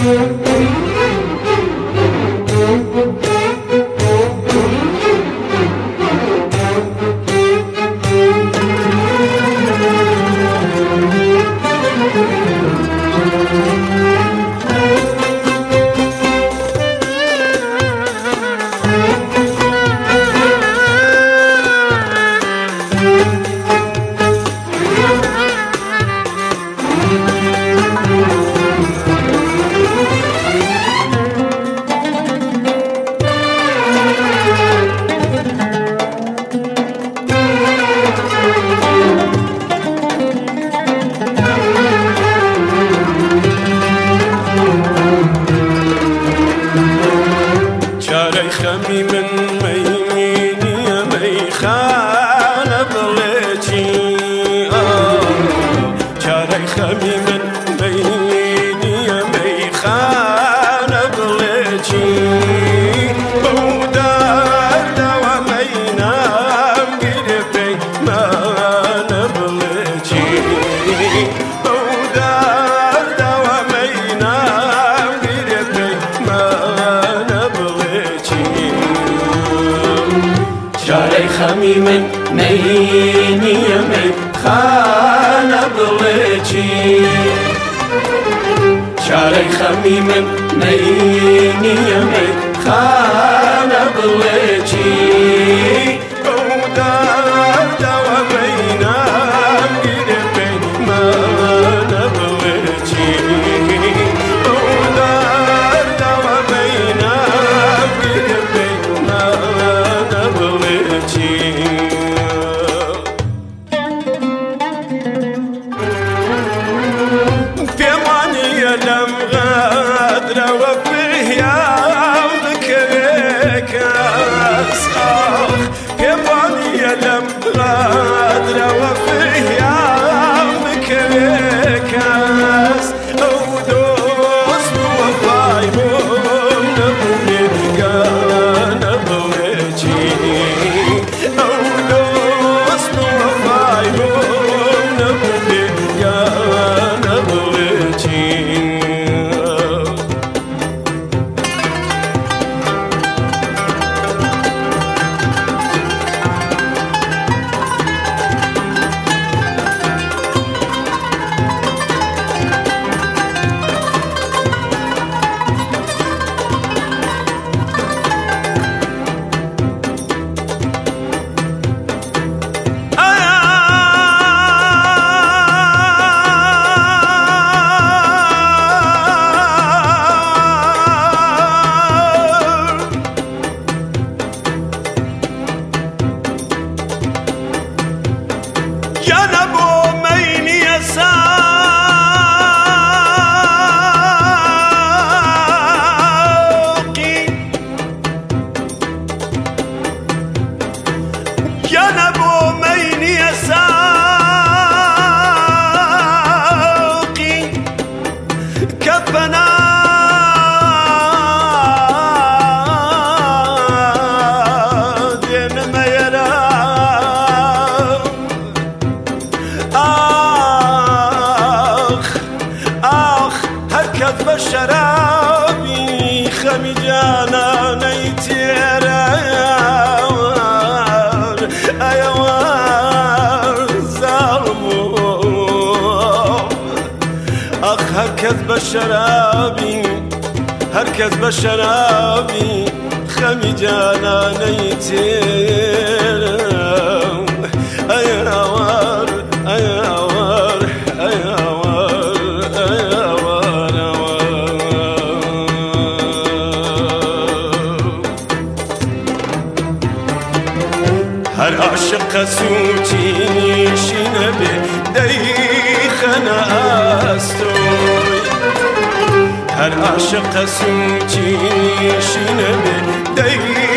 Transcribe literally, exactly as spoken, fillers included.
خمي من ميني ميخان بلتي جاري خمي من ميني ميخان بلتي بودار دوامينا قربي ما نبلتي بودار دوامينا قربي ما جاري خمي من ميني يمي خانة بلجي جاري خمي من ميني يمي خانة بلجي بودار دوامينا قربي ما نبلجي بودار دوامينا قربي ما نبلجي لم غادر وفيه يا ذكرك أسخاخ كيفاني لم غادر وفيه يا ذكرك أس ودوس وفاي هم نبني كان بوجي ودوس وفاي هم نبني كان بوجي كذب شرابي خمي جانا نيتير ايوار ايوار ظلمو اخ هكذب شرابي هكذب شرابي خمي جانا نيتير ايوار ايوار ايوار هر عاشق سوچی شنبه دیخنا استوی هر عاشق سوچی شنبه دیخنا